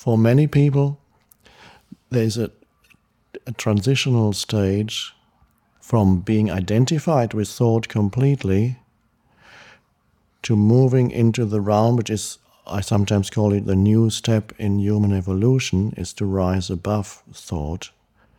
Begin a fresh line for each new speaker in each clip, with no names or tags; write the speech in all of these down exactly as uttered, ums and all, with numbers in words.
for many people, there's a, a transitional stage from being identified with thought completely to moving into the realm, which is, I sometimes call it the new step in human evolution, is to rise above thought.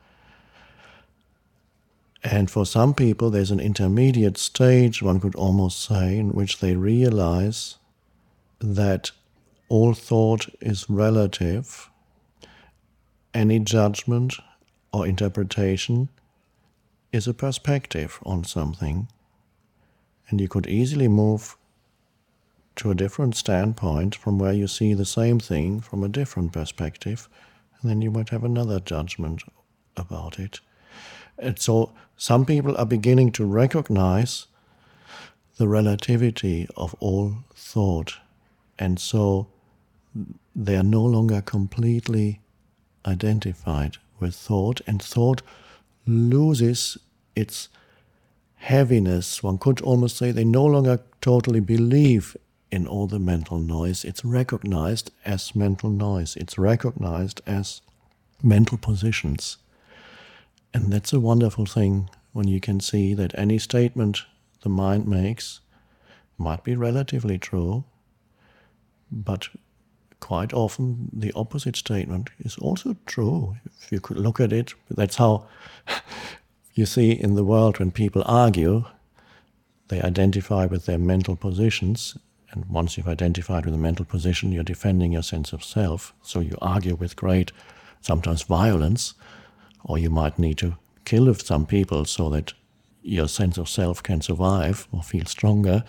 And for some people, there's an intermediate stage, one could almost say, in which they realize that all thought is relative. Any judgment or interpretation is a perspective on something. And you could easily move to a different standpoint from where you see the same thing from a different perspective, and then you might have another judgment about it. And so some people are beginning to recognize the relativity of all thought, and so they are no longer completely identified with thought, and thought loses its heaviness. One could almost say they no longer totally believe in all the mental noise. It's recognized as mental noise. It's recognized as mental positions. And that's a wonderful thing when you can see that any statement the mind makes might be relatively true, but quite often the opposite statement is also true. If you could look at it, that's how you see in the world when people argue, they identify with their mental positions, and once you've identified with a mental position, you're defending your sense of self, so you argue with great, sometimes violence, or you might need to kill some people so that your sense of self can survive or feel stronger.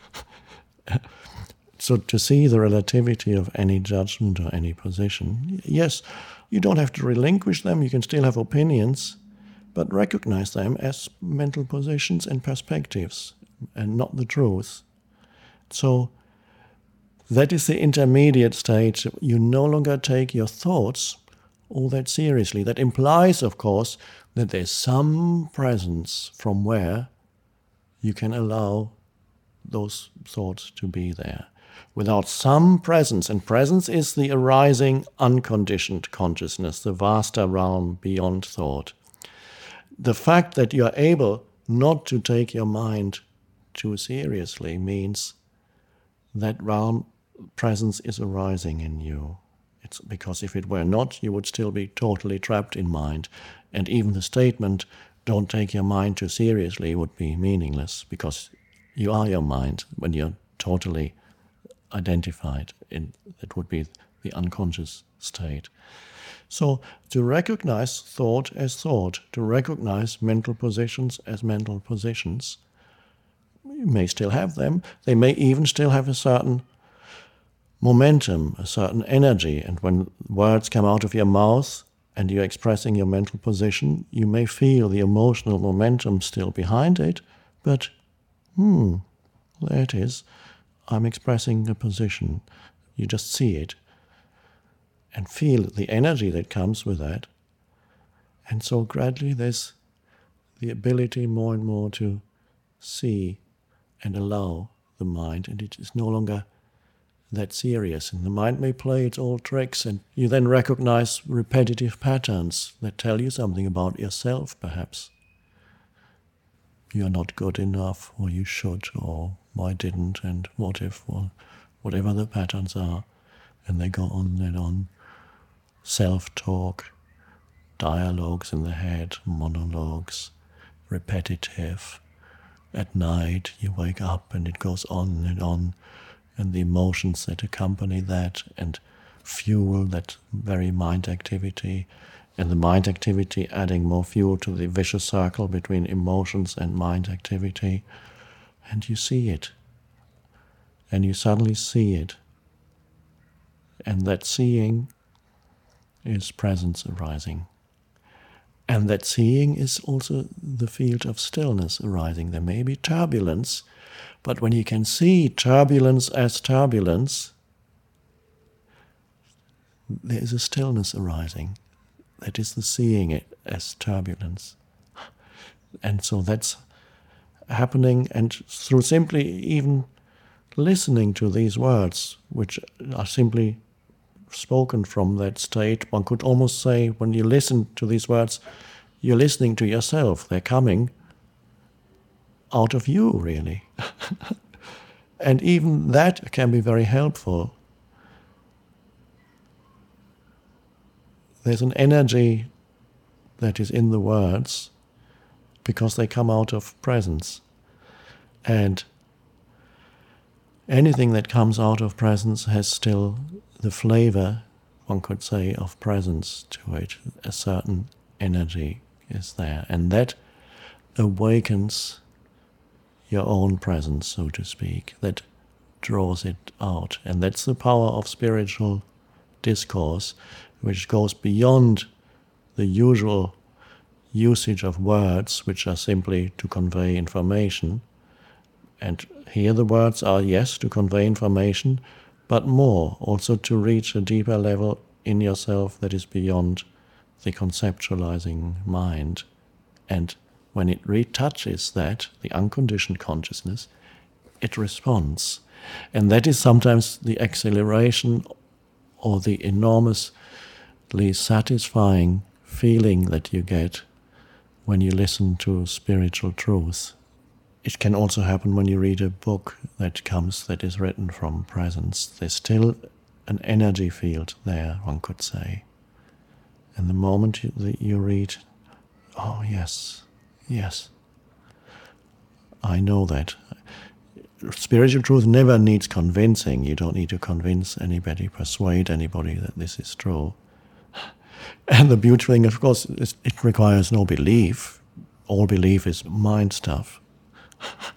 So to see the relativity of any judgment or any position, yes, you don't have to relinquish them, you can still have opinions, but recognize them as mental positions and perspectives, and not the truth. So that is the intermediate stage. You no longer take your thoughts all that seriously. That implies, of course, that there's some presence from where you can allow those thoughts to be there. Without some presence, and presence is the arising unconditioned consciousness, the vaster realm beyond thought. The fact that you are able not to take your mind too seriously means that realm presence is arising in you. It's because if it were not, you would still be totally trapped in mind. And even the statement, don't take your mind too seriously, would be meaningless, because you are your mind when you're totally identified. In, that would be the unconscious state. So to recognize thought as thought, to recognize mental positions as mental positions, you may still have them. They may even still have a certain momentum, a certain energy. And when words come out of your mouth and you're expressing your mental position, you may feel the emotional momentum still behind it, but, hmm, there it is. I'm expressing a position. You just see it and feel the energy that comes with that. And so gradually there's the ability more and more to see and allow the mind, and it is no longer that serious. And the mind may play its old tricks, and you then recognize repetitive patterns that tell you something about yourself, perhaps. You're not good enough, or you should, or why didn't, and what if, or whatever the patterns are. And they go on and on. Self-talk, dialogues in the head, monologues, repetitive. At night you wake up and it goes on and on, and the emotions that accompany that and fuel that very mind activity, and the mind activity adding more fuel to the vicious circle between emotions and mind activity. And you see it, and you suddenly see it, and that seeing is presence arising. And that seeing is also the field of stillness arising. There may be turbulence, but when you can see turbulence as turbulence, there is a stillness arising. That is the seeing it as turbulence. And so that's happening, and through simply even listening to these words, which are simply spoken from that state. One could almost say, when you listen to these words, you're listening to yourself. They're coming out of you, really. And even that can be very helpful. There's an energy that is in the words because they come out of presence. And anything that comes out of presence has still the flavor, one could say, of presence to it. A certain energy is there. And that awakens your own presence, so to speak, that draws it out. And that's the power of spiritual discourse, which goes beyond the usual usage of words, which are simply to convey information. And here the words are, yes, to convey information, but more, also to reach a deeper level in yourself that is beyond the conceptualizing mind. And when it retouches that, the unconditioned consciousness, it responds. And that is sometimes the acceleration or the enormously satisfying feeling that you get when you listen to spiritual truth. It can also happen when you read a book that comes, that is written from presence. There's still an energy field there, one could say. And the moment you, that you read, oh yes, yes, I know that. Spiritual truth never needs convincing. You don't need to convince anybody, persuade anybody that this is true. And the beautiful thing, of course, is it requires no belief. All belief is mind stuff.